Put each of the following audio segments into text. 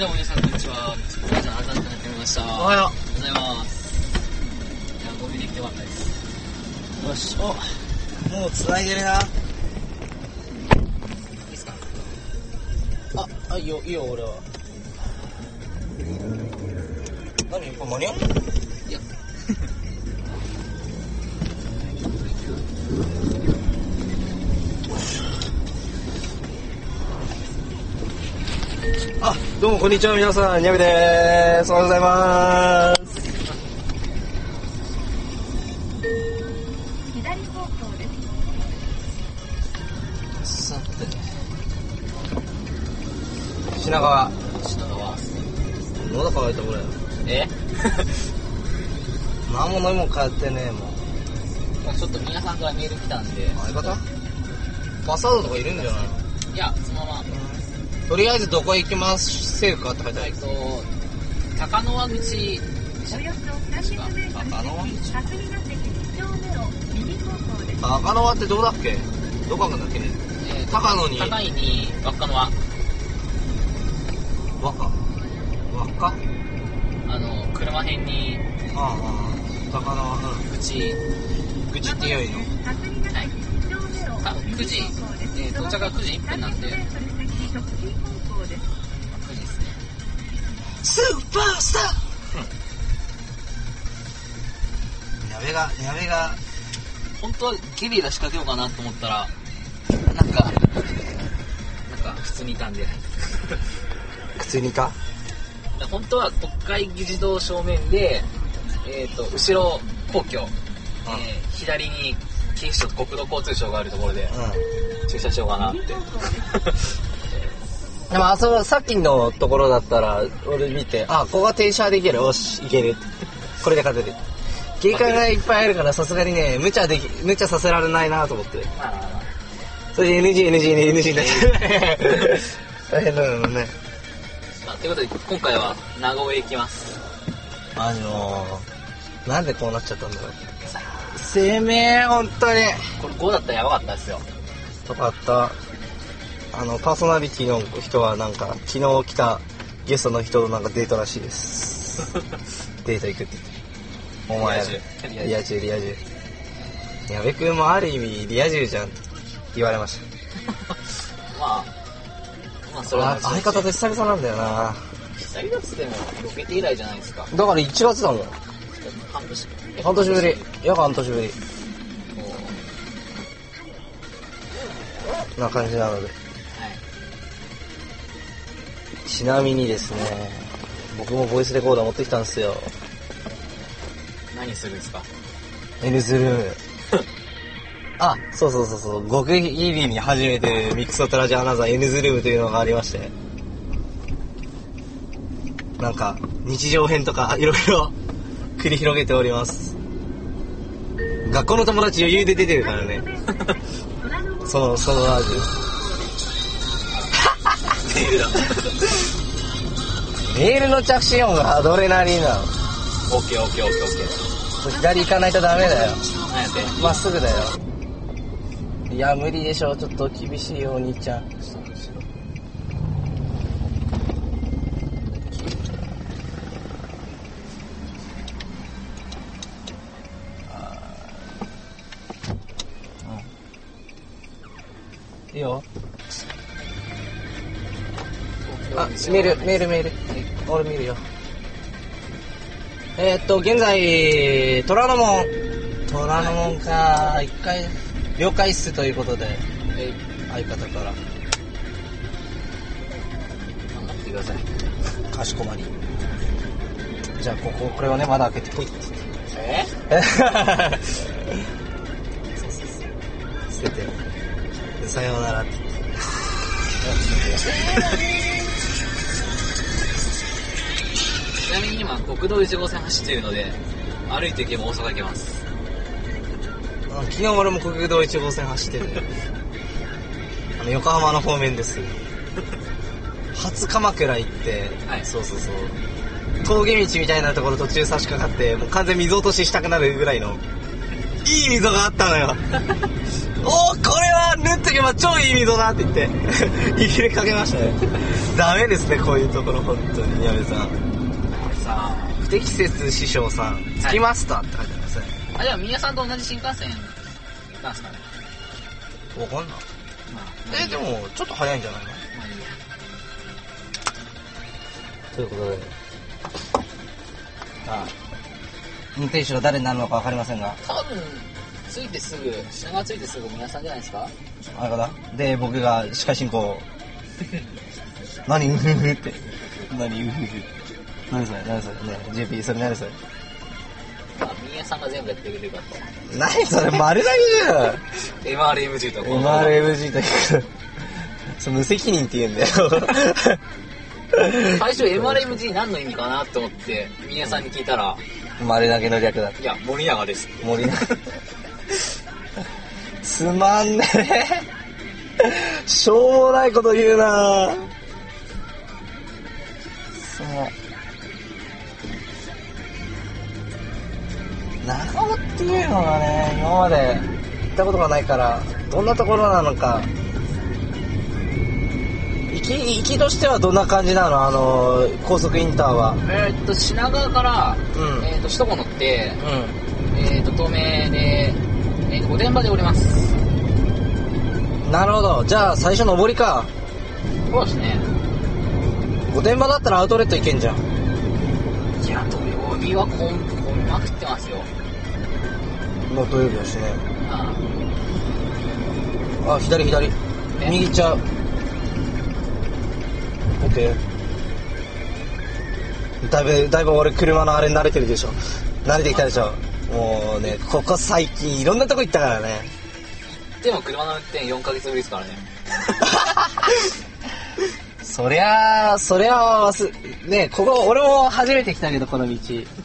どうも皆さんこんにちは。皆さん改めてやってみました。 おはようございます。いや、ゴミできてよかったです。 う。よし、お、もう繋いでるな。 いいですか？ いいよ、俺は。何これ間に合う？ いや。 どうもこんにちは、皆さん、にゃべでーす。おはようございまーす。 左方向です。 さて、品川。喉乾いたこれ。何も飲みも買ってねえもん。 まあちょっと皆さんからメール来たんで。 相方？パスワードとかいるんじゃないの？ いや、そのまま。 とりあえずどこ行きますせるかって書いてある。 高輪口。 およそ30メートル先、霞ヶ関2丁目を右方向です。 高輪ってどこだっけ？どこなんだっけね。高野に。 高いに、稚野は。 輪っか？ 車辺に。 高輪、口って言うの？ はい。9時、到着が9時1分なんで。9時ですね。 スーパースター。やべが本当はゲリラ仕掛けようかなと思ったらなんか普通にいたんで普通にか本当は国会議事堂正面で後ろ皇居、左に警視庁と国土交通省があるところで、駐車しようかなってでもさっきのところだったら俺見てここが停車できる、よし行けるこれで勝てる。警官がいっぱいあるからさすがにね無茶させられないなと思って、それで NG になっちゃう大変だよね。 ということで今回は名古屋へ行きます。 なんでこうなっちゃったんだろう。生命本当にこれ5だったらやばかったですよ。 よかった。パーソナリティの人はなんか昨日来たゲストの人となんかデートらしいですデート行くって言って、お前リア充矢部君もある意味リア充じゃんって言われましたまあそれは相方って久々なんだよな。 久々っつってもロケて以来じゃないですか。 だから1月だもん。半年ぶり。約半年ぶりな感じなので、ちなみにですね、僕もボイスレコーダー持ってきたんですよ。 何するんですか？ N ズルームそう極秘に初めてミックストラジアナザー N ズルームというのがありまして、なんか日常編とかいろいろ繰り広げております。学校の友達余裕で出てるからねそのラジオメールだメールの着信音がアドレナリンなの。 オッケー。 左行かないとダメだよ。 何やって？ まっすぐだよ。いや無理でしょ、ちょっと厳しいよお兄ちゃん。いいよ。メール。俺見るよ。現在虎ノ門か1回了解っすということで、相方から待ってください。 かしこまり。じゃあこれをねまだ開けてこいってそう捨ててさようならってちなみに今国道1号線走っているので歩いていけば大阪行けます。 昨日俺も国道1号線走ってて横浜の方面です初鎌倉行って、そう峠道みたいなところ途中差し掛かってもう完全水落とししたくなるぐらいのいい溝があったのよおーこれは縫っとけば超いい溝だって言って入れかけましたね。ダメですねこういうところ本当に。宮部さんさあ不適切師匠さん着きましたって書いてありますね。 じゃあ宮さんと同じ新幹線なんすかね。 わかんない。 まあでもちょっと早いんじゃないの。 まあいいや。 ということで運転手が誰になるのか分かりませんが、 多分着いてすぐ品川着いてすぐ宮さんじゃないですか。 あれかな。で僕が司会進行何ウフフって何ウフフ何それ何それね JP それ何それ宮さんが全部やってくれるかと。 何それ丸投げじゃん MRMG と MRMG だけどその無責任って言うんだよ最初 MRMG 何の意味かなと思って宮さんに聞いたら丸投げの略だ。 いや森永です。 森永つまんねえしょうもないこと言うな。そう長尾っていうのがね今まで行ったことがないからどんなところなのか。行きとしてはどんな感じなの高速インターは。 品川から、首都高乗って、東名で、御殿場で降ります。 なるほど。じゃあ最初上りか。 そうですね。 御殿場だったらアウトレット行けんじゃん。 いや土曜日は混みまくってますよ。 もう土曜日だしね。 あ左右行っちゃう。オッケー。だいぶ俺車のあれ慣れてるでしょ。慣れてきたでしょ。もうねここ最近いろんなとこ行ったからね。 でも車の運転4ヶ月ぶりですからね。 そりゃねここ俺も初めて来たけどこの道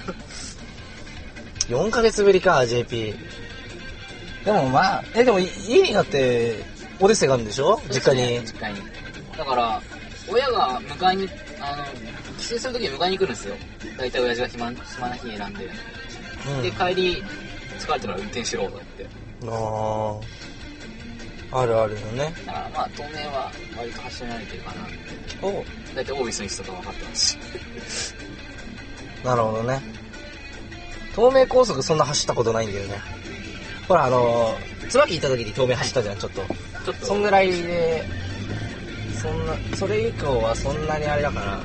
4ヶ月ぶりか JP。 でもまあでも家にだってオデッセイがあるんでしょ実家に。 だから親が迎えに帰省するときに迎えに来るんですよ。大体親父が暇な日選んで、で帰り疲れてるから運転しろとか言って。 あるよね。 だからまあ東名は割と走られてるかなって。大体オービスの位置とか分かってますし。 なるほどね。東名高速そんな走ったことないんだよね。ほら椿行った時に東名走ったじゃんちょっとそんぐらいで。それ以降はそんなにあれだから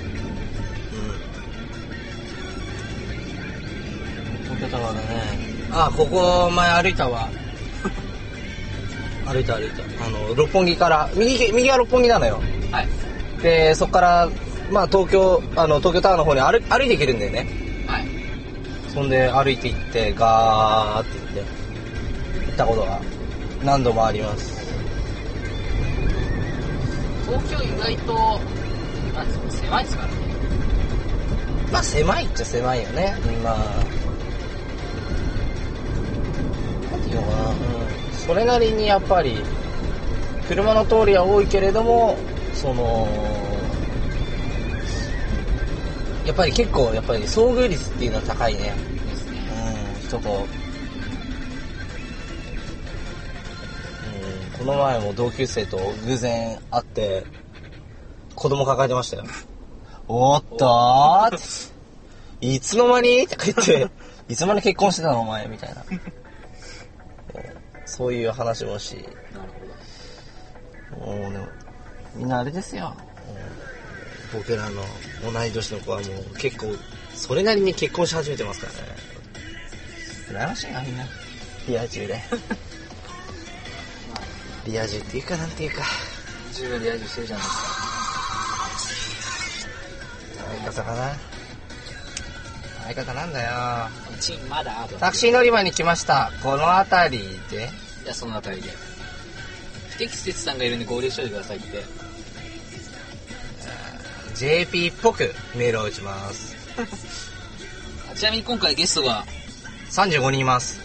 東京タワーだね。ここ前歩いたわ歩いた六本木から右は六本木なのよ。 はいでそっからまあ東京タワーの方に歩いて行けるんだよね。 はい。 そんで歩いて行ってガーって行ったことが何度もあります。 東京意外と狭いですからね。 まあ狭いっちゃ狭いよね。まあなんていうのかな、それなりにやっぱり車の通りは多いけれどもやっぱり結構遭遇率っていうのは高いね。 ですね。 人とこの前も同級生と偶然会って子供抱えてましたよ。おっとーいつの間にって言っていつの間に結婚してたのお前みたいなそういう話もし。 なるほど。でもみんなあれですよ。僕らの同い年の子はもう結構それなりに結婚し始めてますからね。羨ましいなみんなリア充でリア充っていうかなんていうか十分リア充してるじゃないですか。 相方かな。相方なんだよ。 まだタクシー乗り場に来ました。この辺りで。 いやその辺りで不適切さんがいるんで合流しといてくださいって。 JP っぽくメールを打ちますちなみに今回ゲストが 35人います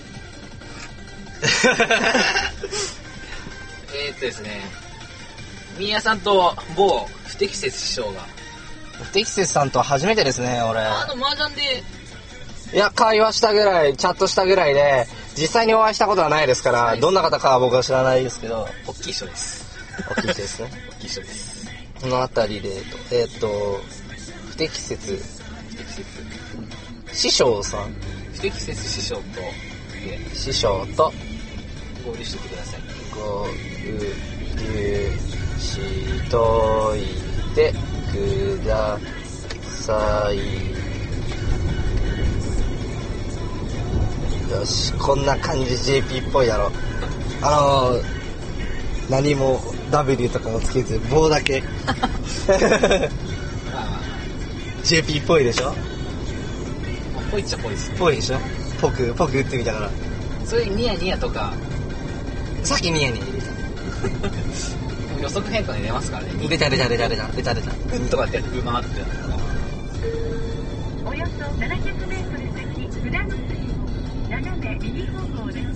ですね、ミーヤさんと某不適切師匠が。 不適切さんとは初めてですね俺。 麻雀でいや会話したぐらいチャットしたぐらいで実際にお会いしたことはないですから、 はい、 どんな方かは僕は知らないですけど、 大きい人です。 大きい人ですね。 大きい人です。 この辺りで、不適切師匠さん、 不適切師匠と師匠と合流してってください。 合流しといてください。よし、こんな感じ JP っぽいだろ。何も W とかもつけず棒だけJP っぽいでしょ。 ぽいっちゃぽいですね。 ぽいでしょ。ぽく打ってみたから。 そういうニヤニヤとかさっきニヤニヤ入れた予測変換で出ますからね。 出たうんとかってうまーっておよそ700メートル先裏の筋斜め右方向です。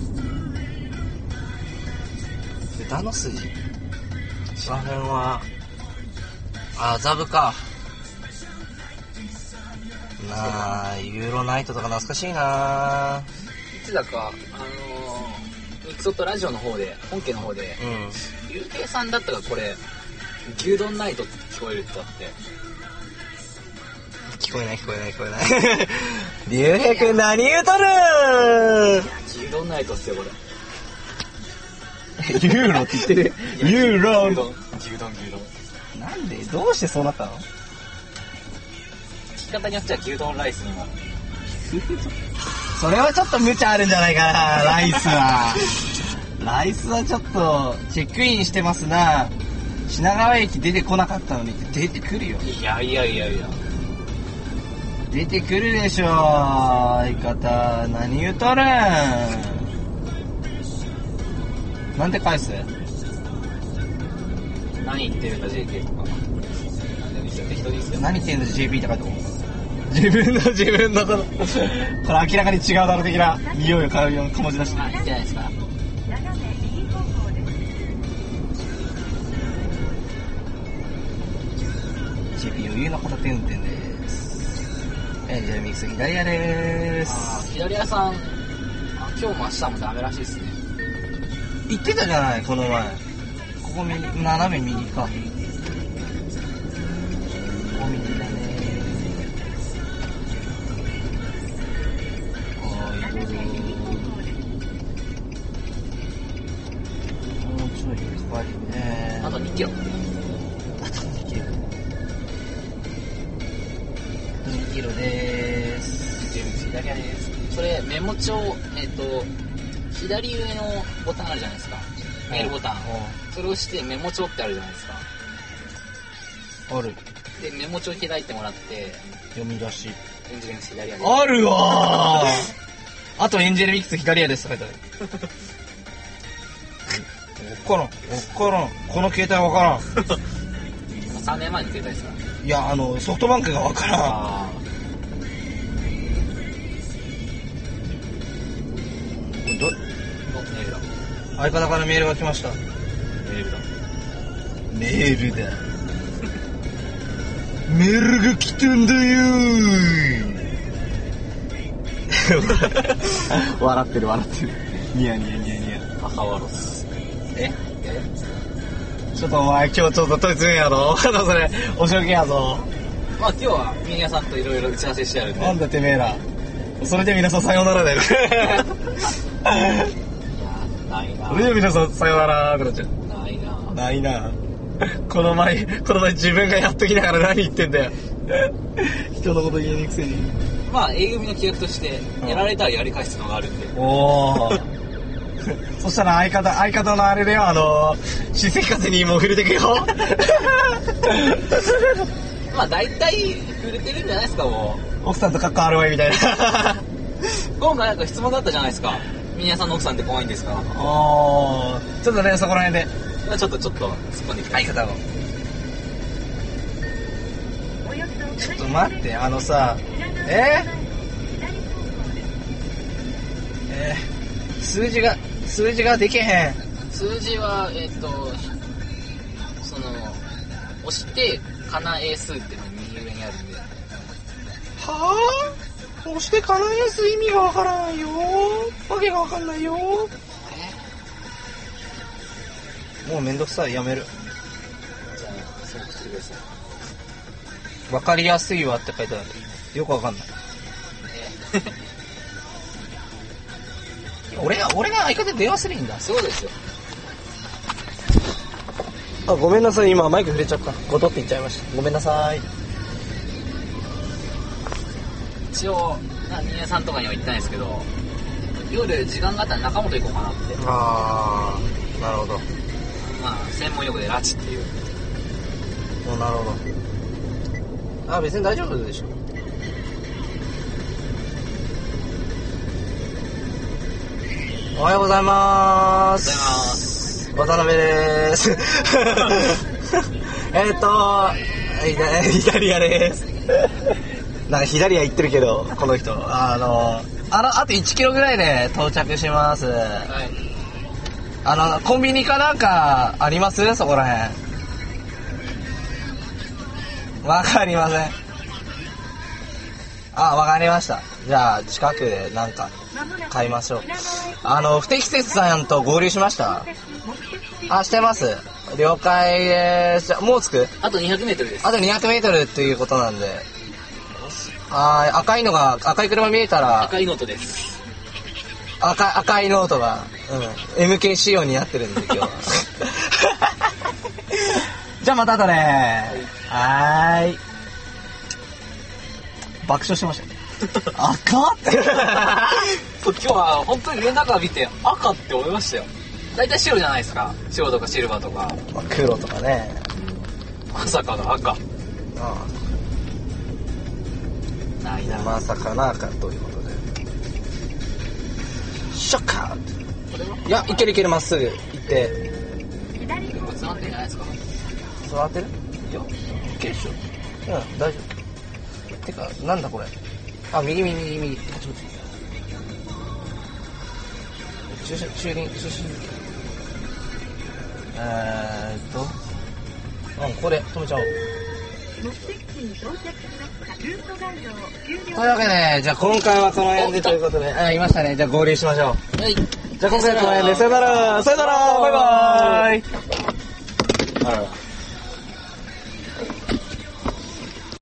裏の筋、その辺は麻布かなあ。ユーロナイトとか懐かしいな。 いつだかミクソットラジオの方で本家の方で竜兵さんだったかこれ牛丼ナイトって聞こえるってあって、 聞こえない竜兵くん何言うとる牛丼ナイトっすよこれ。 ユーロって言ってる。ユーロ牛丼なんでどうしてそうなったの。 聞き方によっては牛丼ライスにもそれはちょっと無茶あるんじゃないかな。ライスはちょっとチェックインしてますな。品川駅出てこなかったのに出てくるよ。 いや出てくるでしょ相方。何言うとるん。なんで返す。 何言ってるんだ JK とかなんでもいいですよ、適当にいいですよ。 何言ってんの JP って書いておく。自分のこれ明らかに違うだろ的な匂いを嗅ぐような醸し出して。 いいんじゃないですか。 斜め右方向です。 JP 余裕の片手運転です。エンジェルミックス左屋です。 左屋さん今日も明日もダメらしいですね。 言ってたじゃないこの前。ここ右、斜め右か。ここ右だね。 あと2キロ。 2キロでーす。 左側です。それメモ帳左上のボタンあるじゃないですか。メールボタン。それを押してメモ帳ってあるじゃないですか。 ある。 でメモ帳開いてもらって読み出し。 エンジェルミックス左側です。 あるわー。あとエンジェルミックス左側ですって書いてある。わからん。この携帯わからん。 3年前の携帯ですか。 いやソフトバンクがわからん。 メールだ。 相方からメールが来ました。 メールだ。 メールが来たんだよー。笑ってる。ニヤ。 母ワロス。 ちょっとお前今日ちょっと問い詰めやぞ。それお仕置きやぞ。 まあ今日は宮さんといろいろ打ち合わせしてあるんで。 なんだてめえら。それで皆さんさようならだよ。 ないな。 それで皆さんさようならってなっちゃう。ないな。この前自分がやっときながら何言ってんだよ。人のこと言えねえくせに。 まあ A 組の企画としてやられたらやり返すのがあるんで。 おー。そしたら相方のあれだよ、新関風にもう触れてくよ。 まあ大体触れてるんじゃないですか。もう奥さんとカッコあるわいみたいな。 今回なんか質問だったじゃないですか。宮さんの奥さんって怖いんですか。 おー、ちょっとねそこら辺でちょっと突っ込んできた。 相方をちょっと待ってさ数字ができへん。 数字は押してかな英数っていうのが右上にあるんで。 はぁ？押してかな英数意味がわからんよー。 わけがわかんないよ。もうめんどくさい、やめる。 じゃあそうしてください。 わかりやすいわって書いてある。よくわかんない。俺が相方で電話するんだ。 そうですよ。 あ、ごめんなさい、今マイク触れちゃった。ごとって言っちゃいました。ごめんなさい。 一応峰さんとかには言ってないですけど、夜時間があったら中本行こうかなって。 あー、なるほど。 まあ専門用語で拉致っていう。 なるほど。あ、別に大丈夫でしょ。おはようございまーす。渡辺でーす。イタリアでーす。なんか左は行ってるけど、この人。あと1キロぐらいで到着します。 はい。 コンビニかなんかあります？そこらへん。わかりません。あ、わかりました。じゃあ、近くでなんか買いましょう。不適切さんと合流しました？あ、してます。了解です。じゃあ、もう着く？ あと200メートルです。 あと200メートルっていうことなんで。赤い車見えたら。 赤いノートです。 赤いノートが、MK 仕様になってるんで、今日は。じゃあまた後ね。はーい。爆笑してましたね。赤って。 今日は本当にレンダカー見て赤って思いましたよ。大体白じゃないですか。白とかシルバーとか。 まあ、黒とかね。 まさかの赤。ないな。 まさかな赤ということで。ショッカー。いや、いけるまっすぐ行って。 結構つまんでんじゃないですか。 座ってる？ いや、 いけるでしょ。大丈夫。てか、なんだこれ。あ、右。こっち。駐輪。ここで止めちゃおう。 目的地に到着しました。ルートガイド終了。 というわけで、じゃあ今回はこの辺でということで、いましたね。じゃあ合流しましょう。 はい。 じゃあ今回はこの辺で、さよならバイバーイ。